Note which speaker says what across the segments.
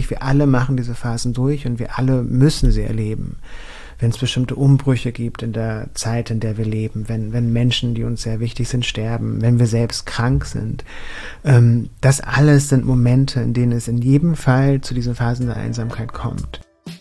Speaker 1: natürlich, wir alle machen diese Phasen durch und wir alle müssen sie erleben. Wenn es bestimmte Umbrüche gibt in der Zeit, in der wir leben, wenn Menschen, die uns sehr wichtig sind, sterben, wenn wir selbst krank sind. Das alles sind Momente, in denen es in jedem Fall zu diesen Phasen der Einsamkeit kommt.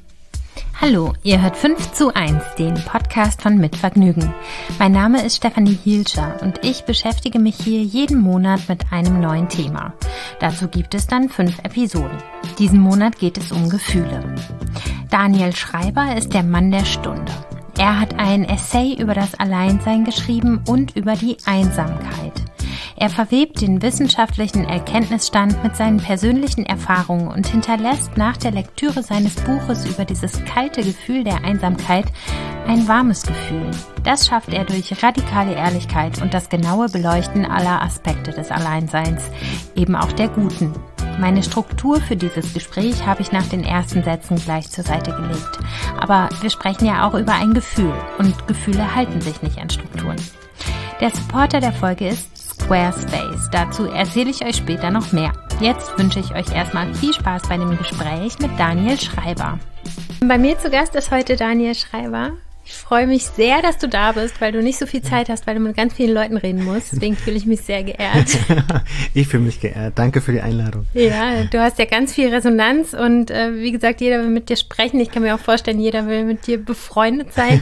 Speaker 2: Hallo, ihr hört 5:1, den Podcast von Mit Vergnügen. Mein Name ist Stefanie Hielscher und ich beschäftige mich hier jeden Monat mit einem neuen Thema. Dazu gibt es dann 5 Episoden. Diesen Monat geht es um Gefühle. Daniel Schreiber ist der Mann der Stunde. Er hat ein Essay über das Alleinsein geschrieben und über die Einsamkeit. Er verwebt den wissenschaftlichen Erkenntnisstand mit seinen persönlichen Erfahrungen und hinterlässt nach der Lektüre seines Buches über dieses kalte Gefühl der Einsamkeit ein warmes Gefühl. Das schafft er durch radikale Ehrlichkeit und das genaue Beleuchten aller Aspekte des Alleinseins, eben auch der guten. Meine Struktur für dieses Gespräch habe ich nach den ersten Sätzen gleich zur Seite gelegt. Aber wir sprechen ja auch über ein Gefühl und Gefühle halten sich nicht an Strukturen. Der Supporter der Folge ist Squarespace. Dazu erzähle ich euch später noch mehr. Jetzt wünsche ich euch erstmal viel Spaß bei dem Gespräch mit Daniel Schreiber. Bei mir zu Gast ist heute Daniel Schreiber. Ich freue mich sehr, dass du da bist, weil du nicht so viel Zeit hast, weil du mit ganz vielen Leuten reden musst. Deswegen fühle ich mich sehr geehrt.
Speaker 1: Ich fühle mich geehrt. Danke für die Einladung.
Speaker 2: Ja, du hast ja ganz viel Resonanz und wie gesagt, jeder will mit dir sprechen. Ich kann mir auch vorstellen, jeder will mit dir befreundet sein.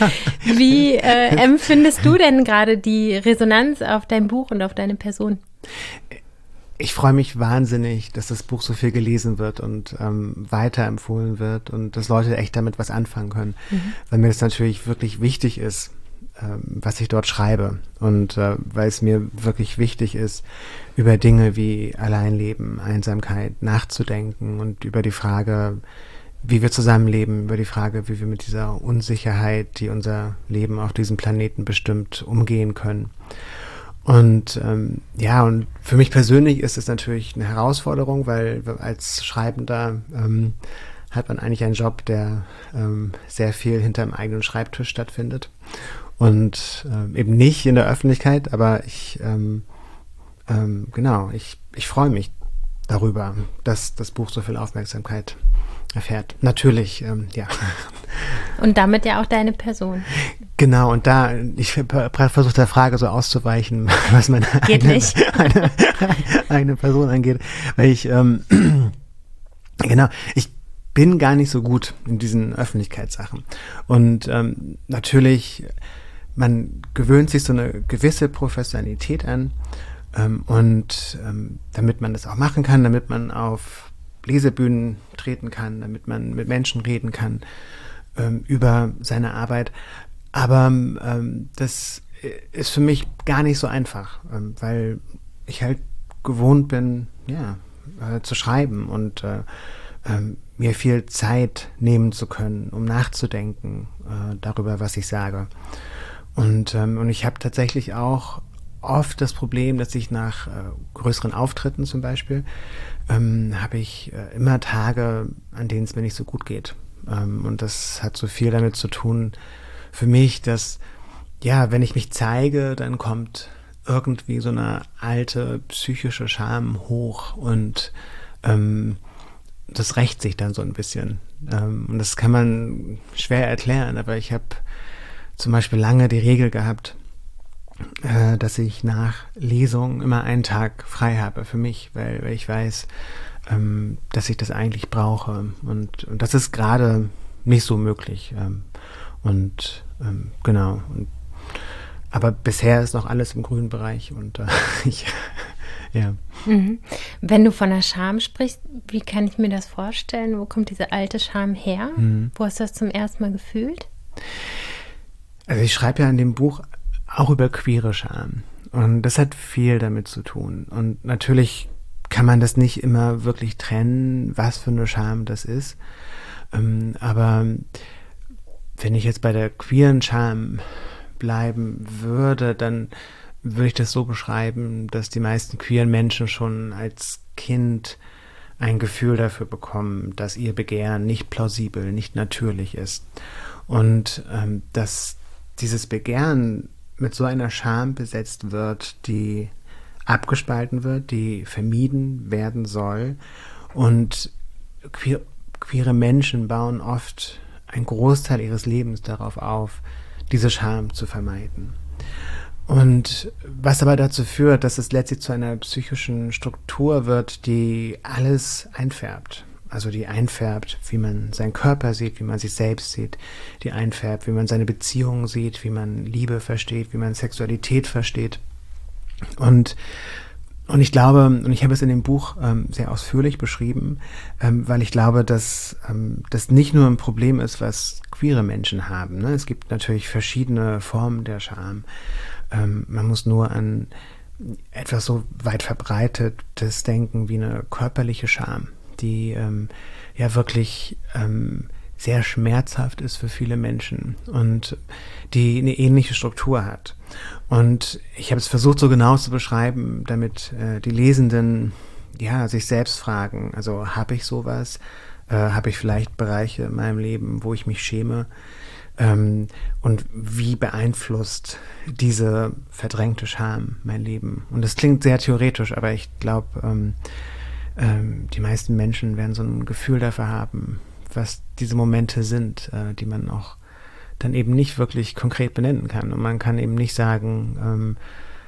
Speaker 2: Wie empfindest du denn gerade die Resonanz auf dein Buch und auf deine Person?
Speaker 1: Ich freue mich wahnsinnig, dass das Buch so viel gelesen wird und weiterempfohlen wird und dass Leute echt damit was anfangen können, weil mir das natürlich wirklich wichtig ist, was ich dort schreibe und weil es mir wirklich wichtig ist, über Dinge wie Alleinleben, Einsamkeit nachzudenken und über die Frage, wie wir zusammenleben, über die Frage, wie wir mit dieser Unsicherheit, die unser Leben auf diesem Planeten bestimmt, umgehen können. Und und für mich persönlich ist es natürlich eine Herausforderung, weil als Schreibender hat man eigentlich einen Job, der sehr viel hinter dem eigenen Schreibtisch stattfindet und eben nicht in der Öffentlichkeit, aber ich freue mich darüber, dass das Buch so viel Aufmerksamkeit erfährt. Natürlich, ja.
Speaker 2: Und damit ja auch deine Person.
Speaker 1: Genau, und ich versuche der Frage so auszuweichen, was meine eigene Person angeht, weil ich bin gar nicht so gut in diesen Öffentlichkeitssachen. Und natürlich, man gewöhnt sich so eine gewisse Professionalität an damit man das auch machen kann, damit man auf Lesebühnen treten kann, damit man mit Menschen reden kann über seine Arbeit. Aber das ist für mich gar nicht so einfach, weil ich halt gewohnt bin, zu schreiben und mir viel Zeit nehmen zu können, um nachzudenken darüber, was ich sage. Und ich habe tatsächlich auch oft das Problem, dass ich nach größeren Auftritten zum Beispiel, habe ich immer Tage, an denen es mir nicht so gut geht. Und das hat so viel damit zu tun, für mich, dass, wenn ich mich zeige, dann kommt irgendwie so eine alte psychische Scham hoch und das rächt sich dann so ein bisschen. Und das kann man schwer erklären, aber ich habe zum Beispiel lange die Regel gehabt, dass ich nach Lesungen immer einen Tag frei habe für mich, weil ich weiß, dass ich das eigentlich brauche. Und das ist gerade nicht so möglich. Genau. Aber bisher ist noch alles im grünen Bereich und ja.
Speaker 2: Mhm. Wenn du von der Scham sprichst, wie kann ich mir das vorstellen? Wo kommt diese alte Scham her? Wo hast du das zum ersten Mal gefühlt?
Speaker 1: Also ich schreibe ja in dem Buch auch über queere Scham und das hat viel damit zu tun. Und natürlich kann man das nicht immer wirklich trennen, was für eine Scham das ist. Aber wenn ich jetzt bei der queeren Scham bleiben würde, dann würde ich das so beschreiben, dass die meisten queeren Menschen schon als Kind ein Gefühl dafür bekommen, dass ihr Begehren nicht plausibel, nicht natürlich ist. Und dass dieses Begehren mit so einer Scham besetzt wird, die abgespalten wird, die vermieden werden soll und queere Menschen bauen oft einen Großteil ihres Lebens darauf auf, diese Scham zu vermeiden. Und was aber dazu führt, dass es letztlich zu einer psychischen Struktur wird, die alles einfärbt. Also die einfärbt, wie man seinen Körper sieht, wie man sich selbst sieht, die einfärbt, wie man seine Beziehungen sieht, wie man Liebe versteht, wie man Sexualität versteht. Und ich glaube, und ich habe es in dem Buch sehr ausführlich beschrieben, weil ich glaube, dass das nicht nur ein Problem ist, was queere Menschen haben. Ne? Es gibt natürlich verschiedene Formen der Scham. Man muss nur an etwas so weit verbreitetes denken wie eine körperliche Scham, die ja wirklich sehr schmerzhaft ist für viele Menschen und die eine ähnliche Struktur hat. Und ich habe es versucht, so genau zu beschreiben, damit die Lesenden ja sich selbst fragen, also habe ich sowas? Habe ich vielleicht Bereiche in meinem Leben, wo ich mich schäme? Und wie beeinflusst diese verdrängte Scham mein Leben? Und das klingt sehr theoretisch, aber ich glaube, die meisten Menschen werden so ein Gefühl dafür haben, was diese Momente sind, die man auch dann eben nicht wirklich konkret benennen kann. Und man kann eben nicht sagen,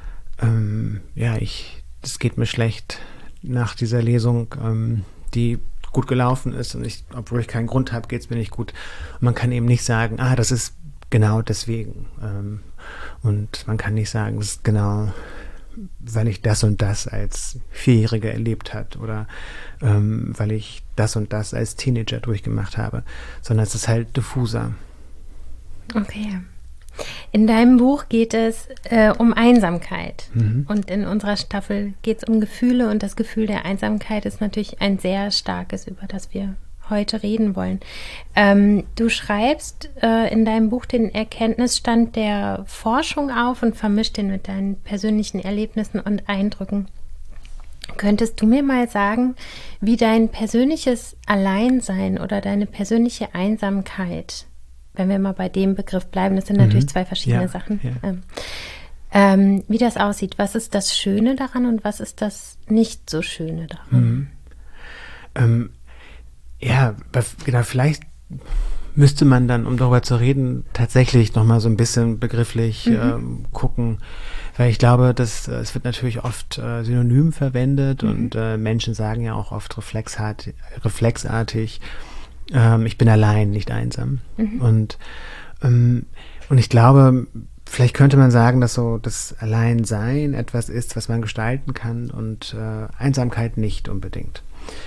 Speaker 1: es geht mir schlecht nach dieser Lesung, die gut gelaufen ist und obwohl ich keinen Grund habe, geht es mir nicht gut. Und man kann eben nicht sagen, das ist genau deswegen. Und man kann nicht sagen, das ist genau, weil ich das und das als Vierjähriger erlebt hat oder weil ich das und das als Teenager durchgemacht habe, sondern es ist halt diffuser.
Speaker 2: Okay. In deinem Buch geht es um Einsamkeit und in unserer Staffel geht es um Gefühle und das Gefühl der Einsamkeit ist natürlich ein sehr starkes, über das wir heute reden wollen. Du schreibst in deinem Buch den Erkenntnisstand der Forschung auf und vermischt den mit deinen persönlichen Erlebnissen und Eindrücken. Könntest du mir mal sagen, wie dein persönliches Alleinsein oder deine persönliche Einsamkeit, wenn wir mal bei dem Begriff bleiben, das sind natürlich zwei verschiedene Sachen, wie das aussieht? Was ist das Schöne daran und was ist das nicht so Schöne daran?
Speaker 1: Genau, vielleicht müsste man dann, um darüber zu reden, tatsächlich nochmal so ein bisschen begrifflich gucken, weil ich glaube, es wird natürlich oft synonym verwendet und Menschen sagen ja auch oft reflexartig, ich bin allein, nicht einsam. Und ich glaube, vielleicht könnte man sagen, dass so das Alleinsein etwas ist, was man gestalten kann und Einsamkeit nicht unbedingt.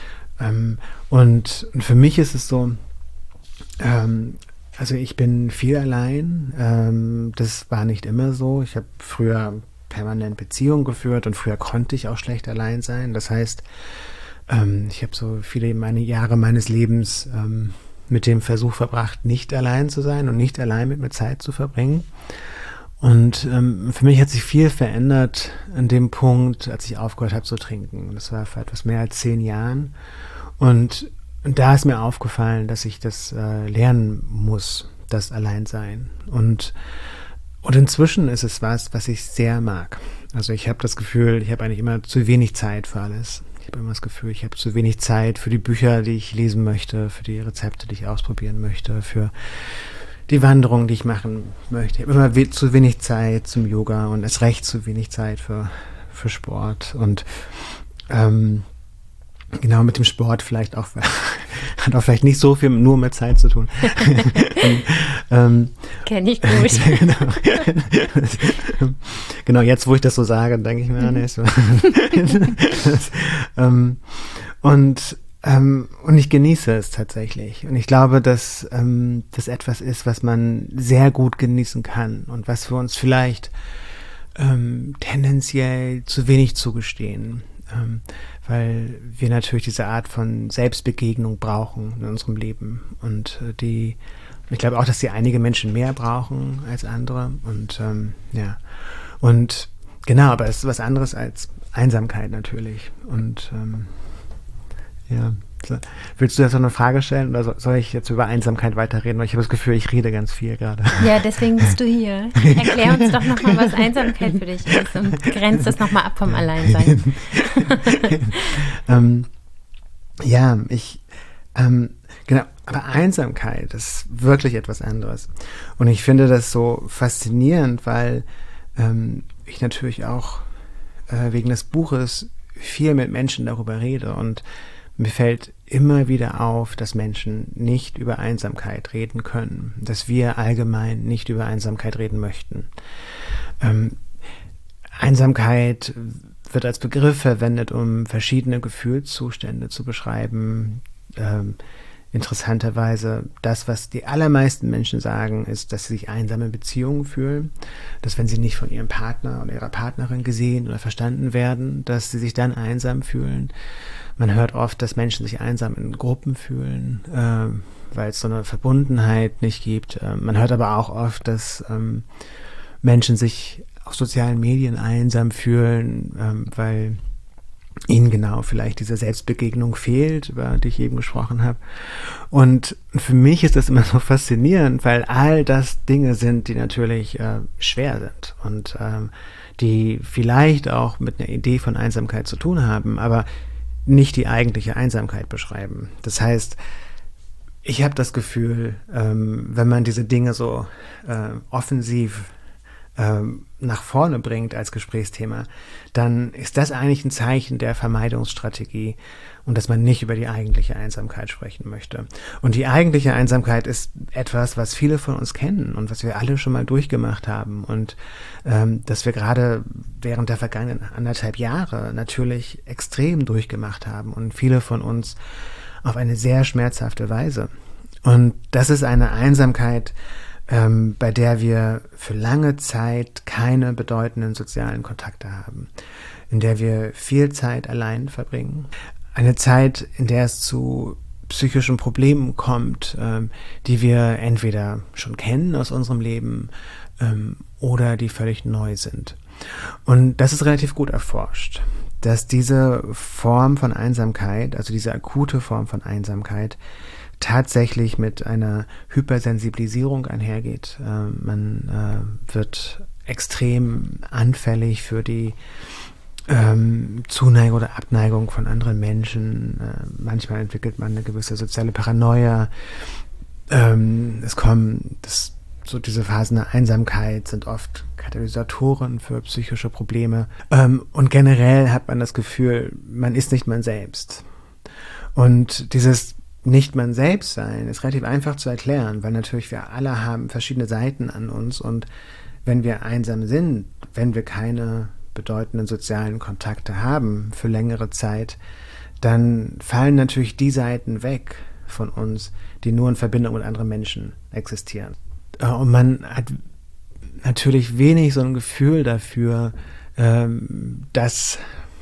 Speaker 1: Und für mich ist es so, also ich bin viel allein, das war nicht immer so. Ich habe früher permanent Beziehungen geführt und früher konnte ich auch schlecht allein sein. Das heißt, ich habe so viele Jahre meines Lebens mit dem Versuch verbracht, nicht allein zu sein und nicht allein mit mir Zeit zu verbringen. Und für mich hat sich viel verändert an dem Punkt, als ich aufgehört habe zu trinken. Und das war vor etwas mehr als 10 Jahren. Und da ist mir aufgefallen, dass ich das lernen muss, das Alleinsein. Und inzwischen ist es was ich sehr mag. Also ich habe das Gefühl, ich habe eigentlich immer zu wenig Zeit für alles. Ich habe immer das Gefühl, ich habe zu wenig Zeit für die Bücher, die ich lesen möchte, für die Rezepte, die ich ausprobieren möchte, für die Wanderung, die ich machen möchte. Ich habe immer zu wenig Zeit zum Yoga und erst recht zu wenig Zeit für Sport. Und genau, mit dem Sport vielleicht auch, hat auch vielleicht nicht so viel nur mit Zeit zu tun.
Speaker 2: Kenn ich gut.
Speaker 1: Genau, jetzt, wo ich das so sage, denke ich mir, und ich genieße es tatsächlich. Und ich glaube, dass das etwas ist, was man sehr gut genießen kann und was wir uns vielleicht tendenziell zu wenig zugestehen. Weil wir natürlich diese Art von Selbstbegegnung brauchen in unserem Leben und ich glaube auch, dass die einige Menschen mehr brauchen als andere und und genau, aber es ist was anderes als Einsamkeit natürlich und Willst du jetzt noch eine Frage stellen oder soll ich jetzt über Einsamkeit weiterreden? Weil ich habe das Gefühl, ich rede ganz viel gerade.
Speaker 2: Ja, deswegen bist du hier. Erklär uns doch nochmal, was Einsamkeit für dich ist und grenzt das nochmal ab vom Alleinsein.
Speaker 1: Genau, aber Einsamkeit ist wirklich etwas anderes. Und ich finde das so faszinierend, weil ich natürlich auch wegen des Buches viel mit Menschen darüber rede. Und mir fällt immer wieder auf, dass Menschen nicht über Einsamkeit reden können, dass wir allgemein nicht über Einsamkeit reden möchten. Einsamkeit wird als Begriff verwendet, um verschiedene Gefühlszustände zu beschreiben. Interessanterweise, das, was die allermeisten Menschen sagen, ist, dass sie sich einsam in Beziehungen fühlen, dass wenn sie nicht von ihrem Partner oder ihrer Partnerin gesehen oder verstanden werden, dass sie sich dann einsam fühlen. Man hört oft, dass Menschen sich einsam in Gruppen fühlen, weil es so eine Verbundenheit nicht gibt. Man hört aber auch oft, dass Menschen sich auf sozialen Medien einsam fühlen, weil ihnen genau vielleicht diese Selbstbegegnung fehlt, über die ich eben gesprochen habe. Und für mich ist das immer so faszinierend, weil all das Dinge sind, die natürlich schwer sind und die vielleicht auch mit einer Idee von Einsamkeit zu tun haben, aber nicht die eigentliche Einsamkeit beschreiben. Das heißt, ich habe das Gefühl, wenn man diese Dinge so offensiv nach vorne bringt als Gesprächsthema, dann ist das eigentlich ein Zeichen der Vermeidungsstrategie und dass man nicht über die eigentliche Einsamkeit sprechen möchte. Und die eigentliche Einsamkeit ist etwas, was viele von uns kennen und was wir alle schon mal durchgemacht haben und dass wir gerade während der vergangenen 1,5 Jahre natürlich extrem durchgemacht haben und viele von uns auf eine sehr schmerzhafte Weise. Und das ist eine Einsamkeit, bei der wir für lange Zeit keine bedeutenden sozialen Kontakte haben, in der wir viel Zeit allein verbringen. Eine Zeit, in der es zu psychischen Problemen kommt, die wir entweder schon kennen aus unserem Leben oder die völlig neu sind. Und das ist relativ gut erforscht, dass diese Form von Einsamkeit, also diese akute Form von Einsamkeit, tatsächlich mit einer Hypersensibilisierung einhergeht. Man wird extrem anfällig für die Zuneigung oder Abneigung von anderen Menschen. Manchmal entwickelt man eine gewisse soziale Paranoia. Diese Phasen der Einsamkeit sind oft Katalysatoren für psychische Probleme. Und generell hat man das Gefühl, man ist nicht man selbst. Und dieses nicht man selbst sein ist relativ einfach zu erklären, weil natürlich wir alle haben verschiedene Seiten an uns und wenn wir einsam sind, wenn wir keine bedeutenden sozialen Kontakte haben für längere Zeit, dann fallen natürlich die Seiten weg von uns, die nur in Verbindung mit anderen Menschen existieren. Und man hat natürlich wenig so ein Gefühl dafür, dass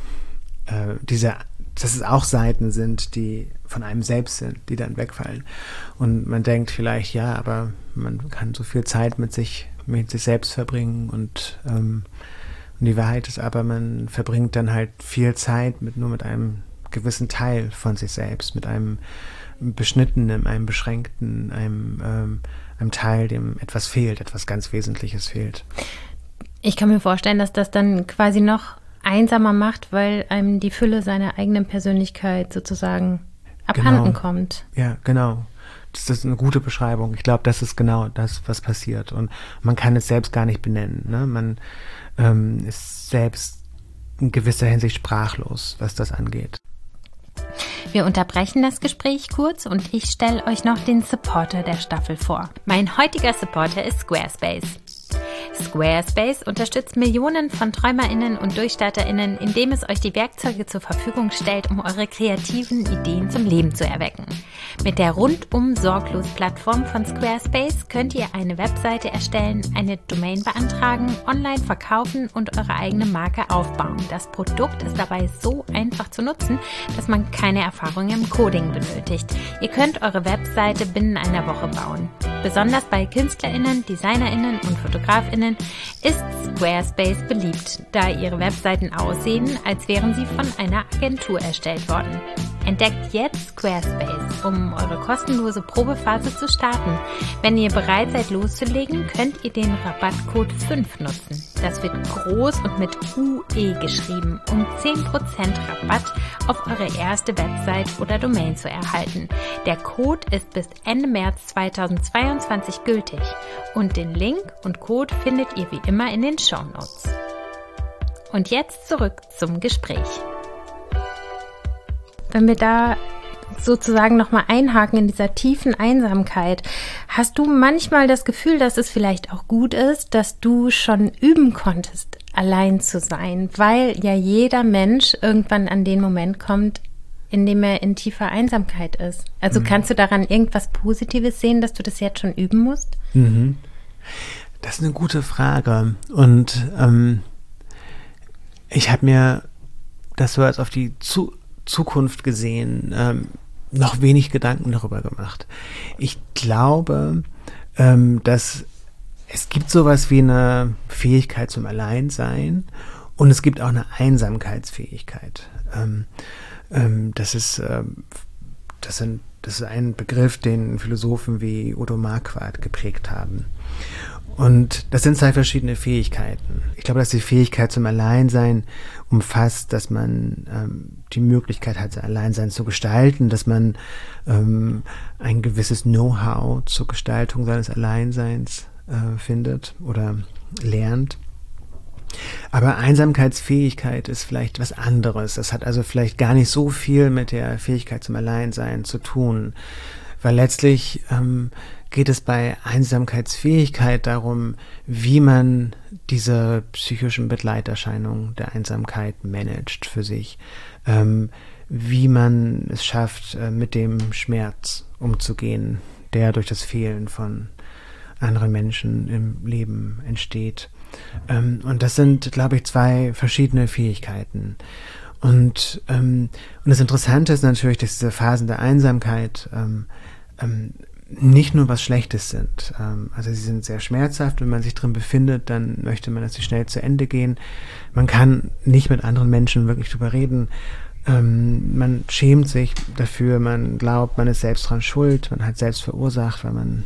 Speaker 1: es auch Seiten sind, die von einem selbst sind, die dann wegfallen. Und man denkt vielleicht, ja, aber man kann so viel Zeit mit sich selbst verbringen und die Wahrheit ist aber, man verbringt dann halt viel Zeit nur mit einem gewissen Teil von sich selbst, mit einem beschnittenen, einem beschränkten, einem Teil, dem etwas fehlt, etwas ganz Wesentliches fehlt.
Speaker 2: Ich kann mir vorstellen, dass das dann quasi noch einsamer macht, weil einem die Fülle seiner eigenen Persönlichkeit sozusagen abhanden kommt.
Speaker 1: Ja, genau. Das ist eine gute Beschreibung. Ich glaube, das ist genau das, was passiert. Und man kann es selbst gar nicht benennen. Ne? Man ist selbst in gewisser Hinsicht sprachlos, was das angeht.
Speaker 2: Wir unterbrechen das Gespräch kurz und ich stelle euch noch den Supporter der Staffel vor. Mein heutiger Supporter ist Squarespace. Squarespace unterstützt Millionen von TräumerInnen und DurchstarterInnen, indem es euch die Werkzeuge zur Verfügung stellt, um eure kreativen Ideen zum Leben zu erwecken. Mit der rundum sorglos Plattform von Squarespace könnt ihr eine Webseite erstellen, eine Domain beantragen, online verkaufen und eure eigene Marke aufbauen. Das Produkt ist dabei so einfach zu nutzen, dass man keine Erfahrung im Coding benötigt. Ihr könnt eure Webseite binnen einer Woche bauen. Besonders bei KünstlerInnen, DesignerInnen und FotografInnen ist Squarespace beliebt, da ihre Webseiten aussehen, als wären sie von einer Agentur erstellt worden. Entdeckt jetzt Squarespace, um eure kostenlose Probephase zu starten. Wenn ihr bereit seid loszulegen, könnt ihr den Rabattcode 5 nutzen. Das wird groß und mit UE geschrieben, um 10% Rabatt auf eure erste Website oder Domain zu erhalten. Der Code ist bis Ende März 2022 gültig und den Link und Code findet ihr wie immer in den Shownotes. Und jetzt zurück zum Gespräch. Wenn wir da sozusagen nochmal einhaken in dieser tiefen Einsamkeit, hast du manchmal das Gefühl, dass es vielleicht auch gut ist, dass du schon üben konntest, allein zu sein, weil ja jeder Mensch irgendwann an den Moment kommt, in dem er in tiefer Einsamkeit ist. Also kannst du daran irgendwas Positives sehen, dass du das jetzt schon üben musst?
Speaker 1: Das ist eine gute Frage. Und ich habe mir das so als auf die Zukunft gesehen noch wenig Gedanken darüber gemacht. Ich glaube, dass es gibt sowas wie eine Fähigkeit zum Alleinsein und es gibt auch eine Einsamkeitsfähigkeit. Das ist ein Begriff, den Philosophen wie Odo Marquardt geprägt haben. Und das sind zwei verschiedene Fähigkeiten. Ich glaube, dass die Fähigkeit zum Alleinsein umfasst, dass man die Möglichkeit hat, sein Alleinsein zu gestalten, dass man ein gewisses Know-how zur Gestaltung seines Alleinseins findet oder lernt. Aber Einsamkeitsfähigkeit ist vielleicht was anderes. Das hat also vielleicht gar nicht so viel mit der Fähigkeit zum Alleinsein zu tun, weil letztlich geht es bei Einsamkeitsfähigkeit darum, wie man diese psychischen Begleiterscheinungen der Einsamkeit managt für sich, wie man es schafft, mit dem Schmerz umzugehen, der durch das Fehlen von anderen Menschen im Leben entsteht. Und das sind, glaube ich, zwei verschiedene Fähigkeiten. Und das Interessante ist natürlich, dass diese Phasen der Einsamkeit nicht nur was Schlechtes sind. Also sie sind sehr schmerzhaft. Wenn man sich drin befindet, dann möchte man, dass sie schnell zu Ende gehen. Man kann nicht mit anderen Menschen wirklich drüber reden. Man schämt sich dafür, man glaubt, man ist selbst dran schuld, man hat selbst verursacht, weil man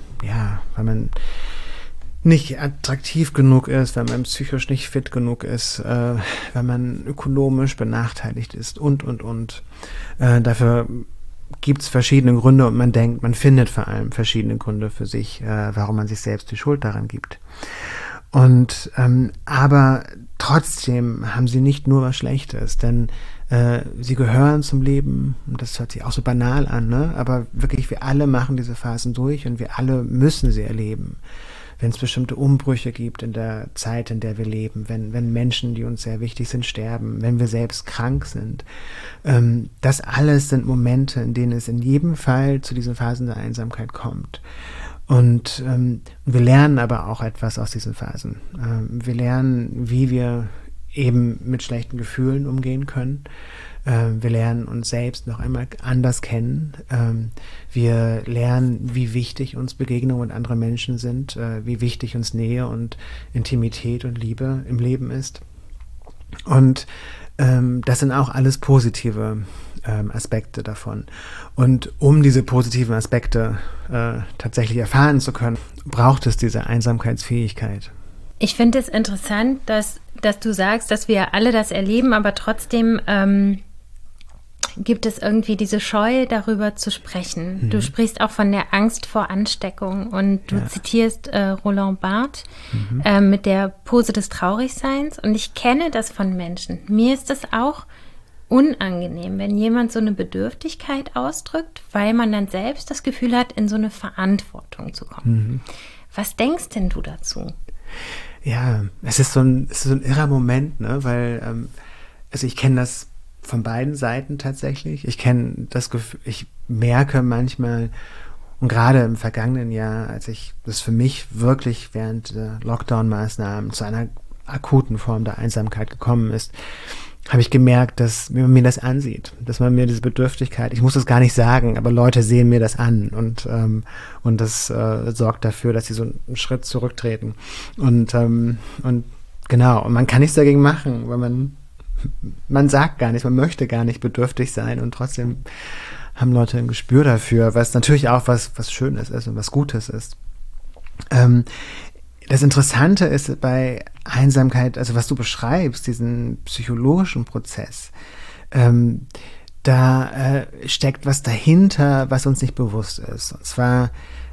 Speaker 1: nicht attraktiv genug ist, weil man psychisch nicht fit genug ist, weil man ökonomisch benachteiligt ist und. Dafür gibt es verschiedene Gründe und man denkt, man findet vor allem verschiedene Gründe für sich, warum man sich selbst die Schuld daran gibt. Und aber trotzdem haben sie nicht nur was Schlechtes, denn sie gehören zum Leben, und das hört sich auch so banal an, ne? Aber wirklich, wir alle machen diese Phasen durch und wir alle müssen sie erleben. Wenn es bestimmte Umbrüche gibt in der Zeit, in der wir leben, wenn Menschen, die uns sehr wichtig sind, sterben, wenn wir selbst krank sind. Das alles sind Momente, in denen es in jedem Fall zu diesen Phasen der Einsamkeit kommt. Und wir lernen aber auch etwas aus diesen Phasen. Wir lernen, wie wir eben mit schlechten Gefühlen umgehen können. Wir lernen uns selbst noch einmal anders kennen. Wir lernen, wie wichtig uns Begegnungen mit anderen Menschen sind, wie wichtig uns Nähe und Intimität und Liebe im Leben ist. Und das sind auch alles positive Aspekte davon. Und um diese positiven Aspekte tatsächlich erfahren zu können, braucht es diese Einsamkeitsfähigkeit.
Speaker 2: Ich finde es interessant, dass du sagst, dass wir alle das erleben, aber trotzdem gibt es irgendwie diese Scheu, darüber zu sprechen. Du sprichst auch von der Angst vor Ansteckung und du zitierst Roland Barthes mit der Pose des Traurigseins. Und ich kenne das von Menschen. Mir ist es auch unangenehm, wenn jemand so eine Bedürftigkeit ausdrückt, weil man dann selbst das Gefühl hat, in so eine Verantwortung zu kommen. Was denkst denn du dazu?
Speaker 1: Ja, es ist so ein irrer Moment, ne? Weil also ich kenne das von beiden Seiten tatsächlich. Ich kenne das Gefühl, ich merke manchmal, und gerade im vergangenen Jahr, als ich das für mich wirklich während der Lockdown-Maßnahmen zu einer akuten Form der Einsamkeit gekommen ist, habe ich gemerkt, dass man mir das ansieht, dass man mir diese Bedürftigkeit, ich muss das gar nicht sagen, aber Leute sehen mir das an und das sorgt dafür, dass sie so einen Schritt zurücktreten und genau, und man kann nichts dagegen machen, weil man sagt gar nichts, man möchte gar nicht bedürftig sein und trotzdem haben Leute ein Gespür dafür, was natürlich auch was Schönes ist und was Gutes ist. Das Interessante ist bei Einsamkeit, also was du beschreibst, diesen psychologischen Prozess, da steckt was dahinter, was uns nicht bewusst ist. Und zwar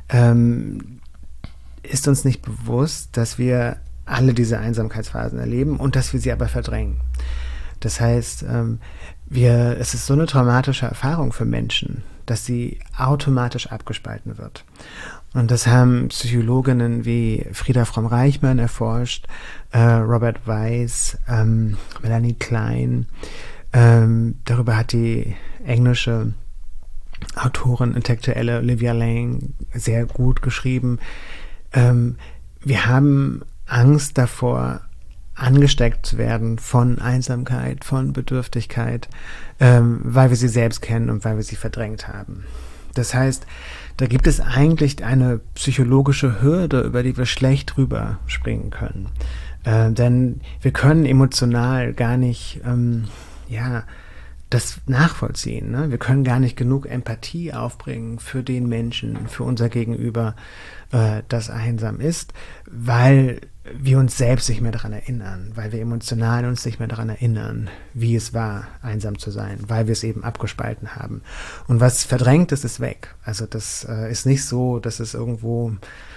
Speaker 1: ist uns nicht bewusst, dass wir alle diese Einsamkeitsphasen erleben und dass wir sie aber verdrängen. Das heißt, es ist so eine traumatische Erfahrung für Menschen, dass sie automatisch abgespalten wird. Und das haben Psychologinnen wie Frieda Fromm-Reichmann erforscht, Robert Weiss, Melanie Klein. Darüber hat die englische Autorin, Intellektuelle Olivia Lang sehr gut geschrieben. Wir haben Angst davor, angesteckt zu werden von Einsamkeit, von Bedürftigkeit, weil wir sie selbst kennen und weil wir sie verdrängt haben. Das heißt, da gibt es eigentlich eine psychologische Hürde, über die wir schlecht drüber springen können. Denn wir können emotional gar nicht das nachvollziehen. Ne? Wir können gar nicht genug Empathie aufbringen für den Menschen, für unser Gegenüber, das einsam ist, weil wir uns selbst nicht mehr daran erinnern, weil wir emotional uns nicht mehr daran erinnern, wie es war, einsam zu sein, weil wir es eben abgespalten haben. Und was verdrängt ist, ist weg. Also das ist nicht so, dass es irgendwo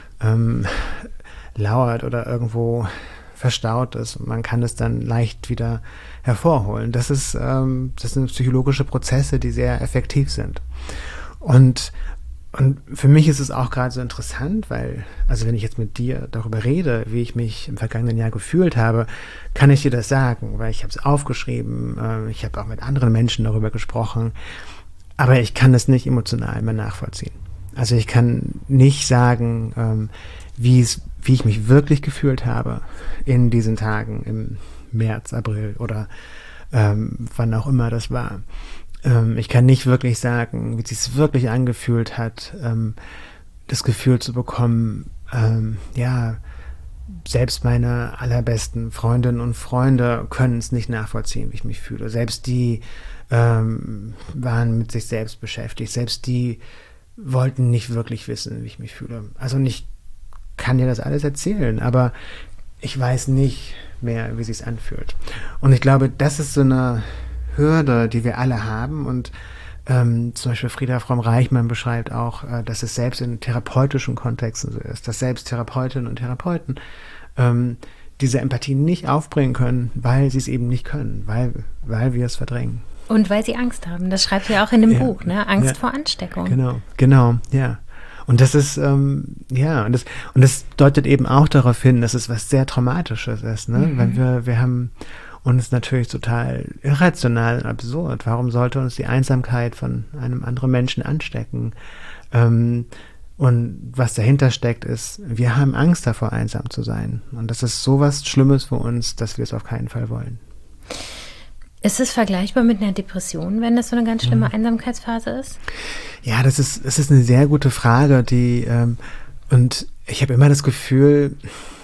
Speaker 1: lauert oder irgendwo verstaut ist. Und man kann es dann leicht wieder hervorholen. Das sind psychologische Prozesse, die sehr effektiv sind. Und für mich ist es auch gerade so interessant, weil, also wenn ich jetzt mit dir darüber rede, wie ich mich im vergangenen Jahr gefühlt habe, kann ich dir das sagen, weil ich habe es aufgeschrieben, ich habe auch mit anderen Menschen darüber gesprochen, aber ich kann das nicht emotional mehr nachvollziehen. Also ich kann nicht sagen, wie ich mich wirklich gefühlt habe in diesen Tagen im März, April oder wann auch immer das war. Ich kann nicht wirklich sagen, wie es sich wirklich angefühlt hat, das Gefühl zu bekommen, selbst meine allerbesten Freundinnen und Freunde können es nicht nachvollziehen, wie ich mich fühle. Selbst die waren mit sich selbst beschäftigt. Selbst die wollten nicht wirklich wissen, wie ich mich fühle. Also ich kann dir das alles erzählen, aber ich weiß nicht mehr, wie es sich anfühlt. Und ich glaube, das ist so eine Hürde, die wir alle haben und zum Beispiel Frieda Fromm-Reichmann beschreibt auch, dass es selbst in therapeutischen Kontexten so ist, dass selbst Therapeutinnen und Therapeuten diese Empathie nicht aufbringen können, weil sie es eben nicht können, weil wir es verdrängen.
Speaker 2: Und weil sie Angst haben, das schreibt ihr auch in dem Buch, ne? Angst vor Ansteckung.
Speaker 1: Genau, ja. Und das ist, und das deutet eben auch darauf hin, dass es was sehr Traumatisches ist, ne? Weil wir haben uns natürlich total irrational und absurd. Warum sollte uns die Einsamkeit von einem anderen Menschen anstecken? Und was dahinter steckt, ist, wir haben Angst davor, einsam zu sein. Und das ist sowas Schlimmes für uns, dass wir es auf keinen Fall wollen.
Speaker 2: Ist es vergleichbar mit einer Depression, wenn das so eine ganz schlimme Einsamkeitsphase ist?
Speaker 1: Ja, das ist eine sehr gute Frage, und ich habe immer das Gefühl,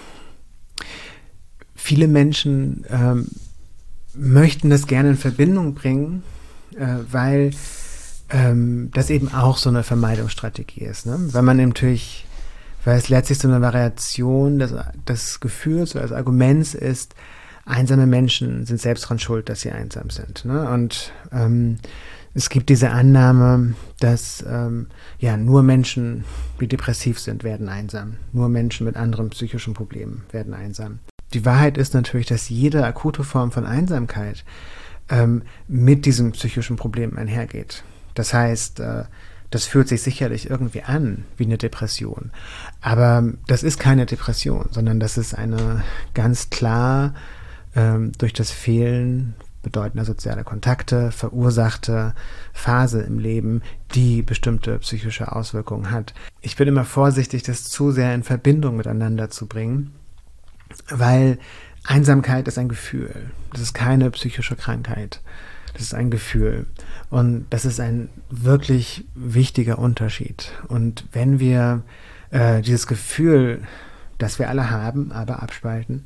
Speaker 1: viele Menschen möchten das gerne in Verbindung bringen, weil das eben auch so eine Vermeidungsstrategie ist, ne? Weil es letztlich so eine Variation des Gefühls oder des Arguments ist, einsame Menschen sind selbst daran schuld, dass sie einsam sind, ne? Und es gibt diese Annahme, dass nur Menschen, die depressiv sind, werden einsam. Nur Menschen mit anderen psychischen Problemen werden einsam. Die Wahrheit ist natürlich, dass jede akute Form von Einsamkeit mit diesem psychischen Problem einhergeht. Das heißt, das fühlt sich sicherlich irgendwie an wie eine Depression. Aber das ist keine Depression, sondern das ist eine ganz klar durch das Fehlen bedeutender sozialer Kontakte verursachte Phase im Leben, die bestimmte psychische Auswirkungen hat. Ich bin immer vorsichtig, das zu sehr in Verbindung miteinander zu bringen, weil Einsamkeit ist ein Gefühl. Das ist keine psychische Krankheit. Das ist ein Gefühl. Und das ist ein wirklich wichtiger Unterschied. Und wenn wir dieses Gefühl, das wir alle haben, aber abspalten,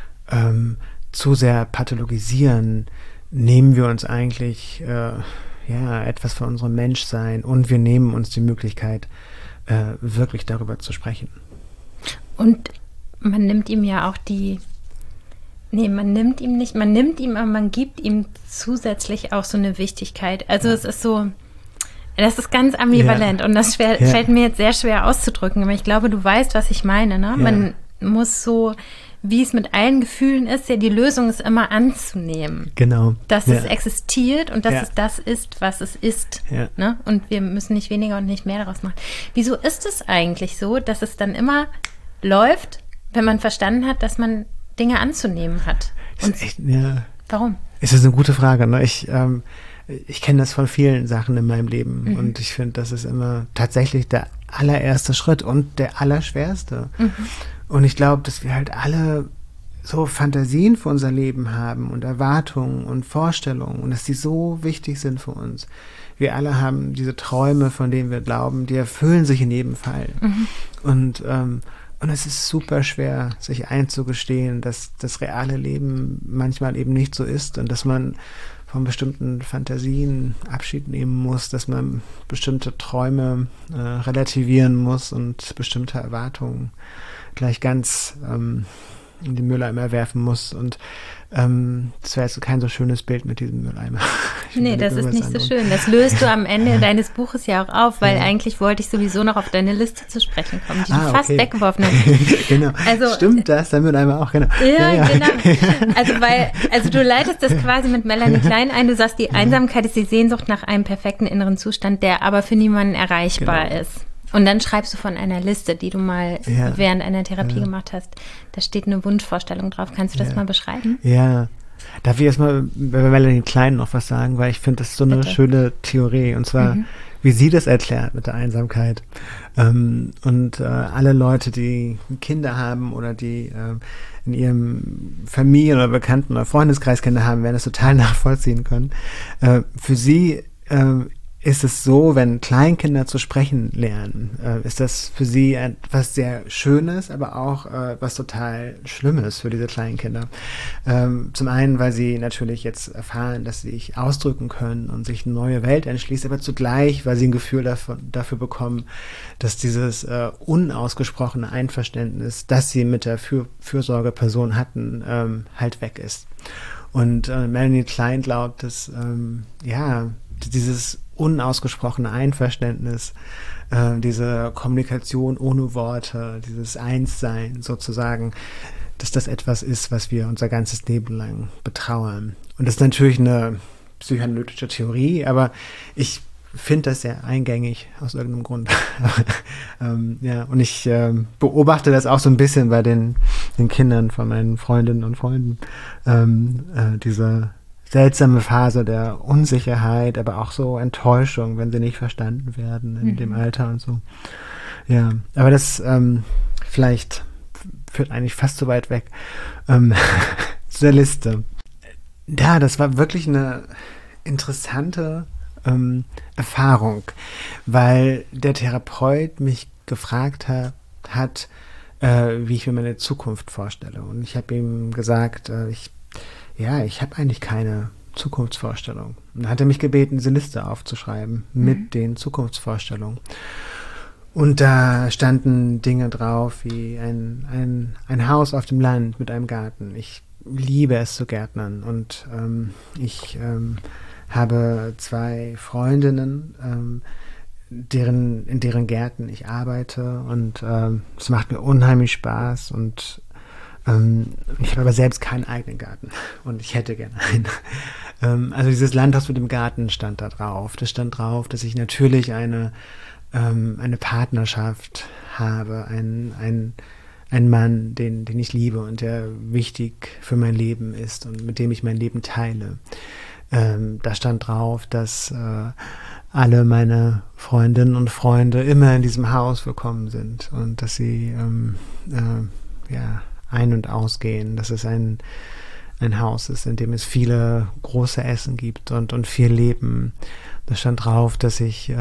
Speaker 1: zu sehr pathologisieren, nehmen wir uns eigentlich etwas von unserem Menschsein und wir nehmen uns die Möglichkeit, wirklich darüber zu sprechen.
Speaker 2: Und man nimmt ihm ja auch man nimmt ihm, aber man gibt ihm zusätzlich auch so eine Wichtigkeit. Also es ist so, das ist ganz ambivalent und das fällt mir jetzt sehr schwer auszudrücken, aber ich glaube, du weißt, was ich meine, ne? Ja. Man muss so, wie es mit allen Gefühlen ist, ja, die Lösung ist immer anzunehmen.
Speaker 1: Genau.
Speaker 2: Dass es existiert und dass es das ist, was es ist. Ja. Ne? Und wir müssen nicht weniger und nicht mehr daraus machen. Wieso ist es eigentlich so, dass es dann immer läuft, wenn man verstanden hat, dass man Dinge anzunehmen hat? Warum?
Speaker 1: Es ist eine gute Frage. Ne? Ich kenne das von vielen Sachen in meinem Leben und ich finde, das ist immer tatsächlich der allererste Schritt und der allerschwerste. Und ich glaube, dass wir halt alle so Fantasien für unser Leben haben und Erwartungen und Vorstellungen und dass die so wichtig sind für uns. Wir alle haben diese Träume, von denen wir glauben, die erfüllen sich in jedem Fall. Und es ist super schwer, sich einzugestehen, dass das reale Leben manchmal eben nicht so ist und dass man von bestimmten Fantasien Abschied nehmen muss, dass man bestimmte Träume relativieren muss und bestimmte Erwartungen gleich ganz in den Mülleimer werfen muss. Und das wäre jetzt kein so schönes Bild mit diesem Mülleimer.
Speaker 2: Nee, das ist nicht so schön. Das löst du am Ende deines Buches ja auch auf, weil eigentlich wollte ich sowieso noch auf deine Liste zu sprechen kommen, die du fast weggeworfen hast.
Speaker 1: Genau. Also, stimmt das? Der Mülleimer auch, genau.
Speaker 2: Ja, genau. Also du leitest das quasi mit Melanie Klein ein. Du sagst, die Einsamkeit ist die Sehnsucht nach einem perfekten inneren Zustand, der aber für niemanden erreichbar ist. Und dann schreibst du von einer Liste, die du mal während einer Therapie gemacht hast. Da steht eine Wunschvorstellung drauf. Kannst du das mal beschreiben?
Speaker 1: Ja. Darf ich erstmal bei Melanie Klein noch was sagen? Weil ich finde, das ist so eine schöne Theorie. Und zwar, wie sie das erklärt mit der Einsamkeit. Alle Leute, die Kinder haben oder die in ihrem Familien- oder Bekannten- oder Freundeskreis Kinder haben, werden das total nachvollziehen können. Für sie ist es so, wenn Kleinkinder zu sprechen lernen, ist das für sie etwas sehr Schönes, aber auch was total Schlimmes für diese Kleinkinder. Zum einen, weil sie natürlich jetzt erfahren, dass sie sich ausdrücken können und sich eine neue Welt entschließt, aber zugleich, weil sie ein Gefühl dafür bekommen, dass dieses unausgesprochene Einverständnis, das sie mit der Fürsorgeperson hatten, halt weg ist. Und Melanie Klein glaubt, dass dieses unausgesprochene Einverständnis, diese Kommunikation ohne Worte, dieses Einssein sozusagen, dass das etwas ist, was wir unser ganzes Leben lang betrauern. Und das ist natürlich eine psychoanalytische Theorie, aber ich finde das sehr eingängig aus irgendeinem Grund. Und ich beobachte das auch so ein bisschen bei den Kindern von meinen Freundinnen und Freunden, diese seltsame Phase der Unsicherheit, aber auch so Enttäuschung, wenn sie nicht verstanden werden in dem Alter und so. Ja, aber das vielleicht führt eigentlich fast so weit weg zur Liste. Ja, das war wirklich eine interessante Erfahrung, weil der Therapeut mich gefragt hat, wie ich mir meine Zukunft vorstelle. Und ich habe ihm gesagt, ich habe eigentlich keine Zukunftsvorstellung. Und dann hat er mich gebeten, diese Liste aufzuschreiben mit den Zukunftsvorstellungen. Und da standen Dinge drauf wie ein Haus auf dem Land mit einem Garten. Ich liebe es zu gärtnern und ich habe 2 Freundinnen, in deren Gärten ich arbeite und es macht mir unheimlich Spaß und ich habe aber selbst keinen eigenen Garten und ich hätte gerne einen. Also dieses Landhaus mit dem Garten stand da drauf. Das stand drauf, dass ich natürlich eine Partnerschaft habe, einen Mann, den ich liebe und der wichtig für mein Leben ist und mit dem ich mein Leben teile. Da stand drauf, dass alle meine Freundinnen und Freunde immer in diesem Haus willkommen sind und dass sie Ein- und Ausgehen, dass es ein Haus ist, in dem es viele große Essen gibt und viel Leben. Da stand drauf, dass ich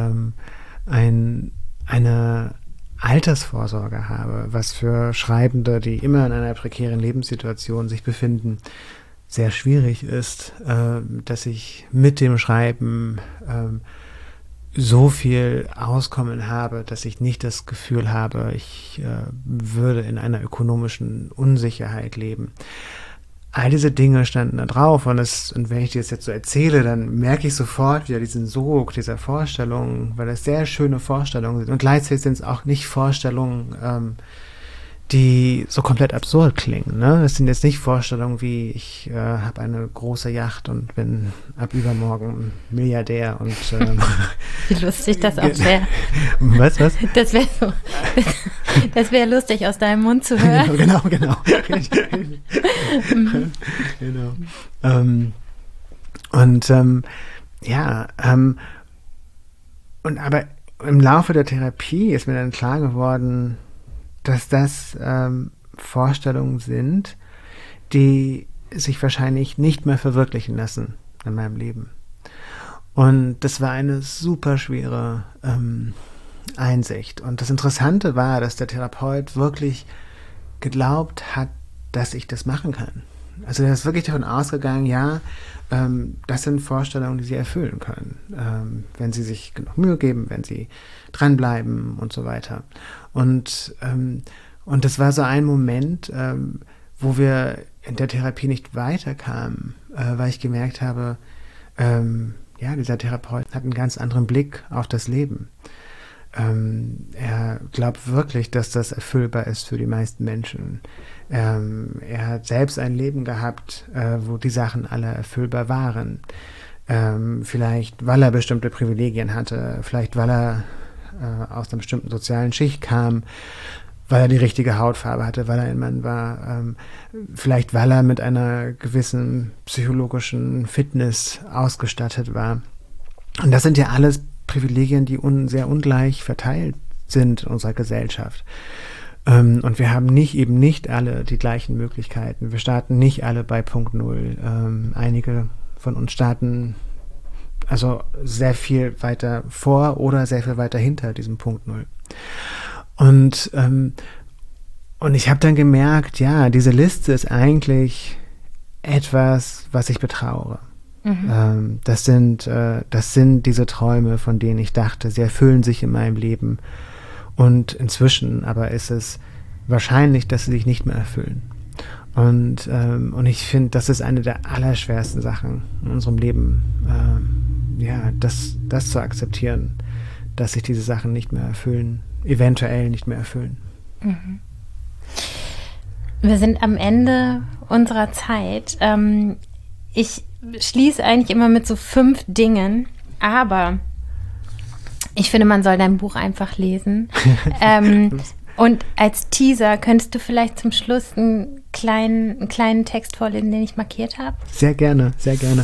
Speaker 1: eine Altersvorsorge habe, was für Schreibende, die immer in einer prekären Lebenssituation sich befinden, sehr schwierig ist, dass ich mit dem Schreiben so viel Auskommen habe, dass ich nicht das Gefühl habe, ich würde in einer ökonomischen Unsicherheit leben. All diese Dinge standen da drauf und wenn ich dir das jetzt so erzähle, dann merke ich sofort wieder diesen Sog dieser Vorstellungen, weil das sehr schöne Vorstellungen sind und gleichzeitig sind es auch nicht Vorstellungen, die so komplett absurd klingen. Ne? Es sind jetzt nicht Vorstellungen wie, ich habe eine große Yacht und bin ab übermorgen Milliardär und
Speaker 2: wie lustig das auch wäre.
Speaker 1: Was?
Speaker 2: Das wäre lustig aus deinem Mund zu hören.
Speaker 1: Genau. Aber im Laufe der Therapie ist mir dann klar geworden, dass das Vorstellungen sind, die sich wahrscheinlich nicht mehr verwirklichen lassen in meinem Leben. Und das war eine super schwere Einsicht. Und das Interessante war, dass der Therapeut wirklich geglaubt hat, dass ich das machen kann. Also er ist wirklich davon ausgegangen, das sind Vorstellungen, die sie erfüllen können, wenn sie sich genug Mühe geben, wenn sie dranbleiben und so weiter. Und das war so ein Moment, wo wir in der Therapie nicht weiterkamen, weil ich gemerkt habe, dieser Therapeut hat einen ganz anderen Blick auf das Leben. Er glaubt wirklich, dass das erfüllbar ist für die meisten Menschen. Er hat selbst ein Leben gehabt, wo die Sachen alle erfüllbar waren. Vielleicht, weil er bestimmte Privilegien hatte, vielleicht, weil er aus einer bestimmten sozialen Schicht kam, weil er die richtige Hautfarbe hatte, weil er ein Mann war, vielleicht, weil er mit einer gewissen psychologischen Fitness ausgestattet war. Und das sind ja alles Privilegien, die sehr ungleich verteilt sind in unserer Gesellschaft. Und wir haben eben nicht alle die gleichen Möglichkeiten. Wir starten nicht alle bei Punkt Null. Einige von uns starten also sehr viel weiter vor oder sehr viel weiter hinter diesem Punkt Null. Und ich habe dann gemerkt, diese Liste ist eigentlich etwas, was ich betrauere. Das sind diese Träume, von denen ich dachte, sie erfüllen sich in meinem Leben. Und inzwischen aber ist es wahrscheinlich, dass sie sich nicht mehr erfüllen. Und ich finde, das ist eine der allerschwersten Sachen in unserem Leben, das zu akzeptieren, dass sich diese Sachen nicht mehr erfüllen, eventuell nicht mehr erfüllen.
Speaker 2: Mhm. Wir sind am Ende unserer Zeit. Ich schließe eigentlich immer mit so 5 Dingen, aber ich finde, man soll dein Buch einfach lesen. Und als Teaser könntest du vielleicht zum Schluss einen kleinen Text vorlesen, den ich markiert habe?
Speaker 1: Sehr gerne.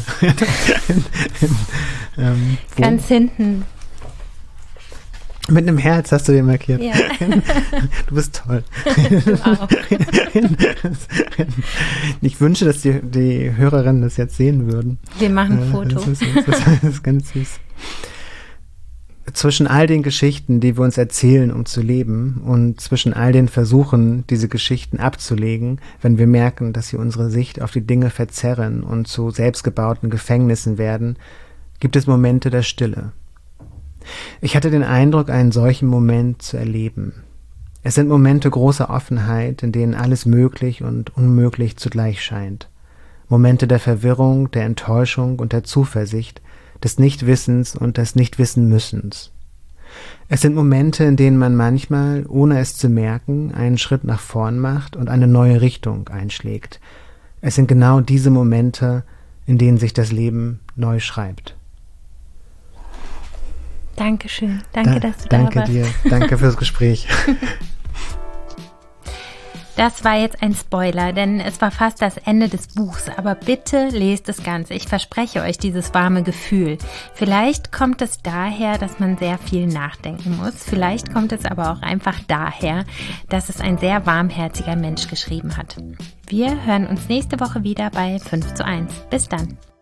Speaker 2: Ganz hinten.
Speaker 1: Mit einem Herz hast du den markiert.
Speaker 2: Ja.
Speaker 1: Du bist toll.
Speaker 2: Du auch.
Speaker 1: Ich wünsche, dass die Hörerinnen das jetzt sehen würden.
Speaker 2: Wir machen ein Foto.
Speaker 1: Das ist ganz süß. Zwischen all den Geschichten, die wir uns erzählen, um zu leben, und zwischen all den Versuchen, diese Geschichten abzulegen, wenn wir merken, dass sie unsere Sicht auf die Dinge verzerren und zu selbstgebauten Gefängnissen werden, gibt es Momente der Stille. Ich hatte den Eindruck, einen solchen Moment zu erleben. Es sind Momente großer Offenheit, in denen alles möglich und unmöglich zugleich scheint. Momente der Verwirrung, der Enttäuschung und der Zuversicht, des Nichtwissens und des Nichtwissenmüssens. Es sind Momente, in denen man manchmal, ohne es zu merken, einen Schritt nach vorn macht und eine neue Richtung einschlägt. Es sind genau diese Momente, in denen sich das Leben neu schreibt.
Speaker 2: Dankeschön. Danke, dass du da warst.
Speaker 1: Danke dir. Danke fürs Gespräch.
Speaker 2: Das war jetzt ein Spoiler, denn es war fast das Ende des Buchs, aber bitte lest es ganz. Ich verspreche euch dieses warme Gefühl. Vielleicht kommt es daher, dass man sehr viel nachdenken muss. Vielleicht kommt es aber auch einfach daher, dass es ein sehr warmherziger Mensch geschrieben hat. Wir hören uns nächste Woche wieder bei 5:1. Bis dann.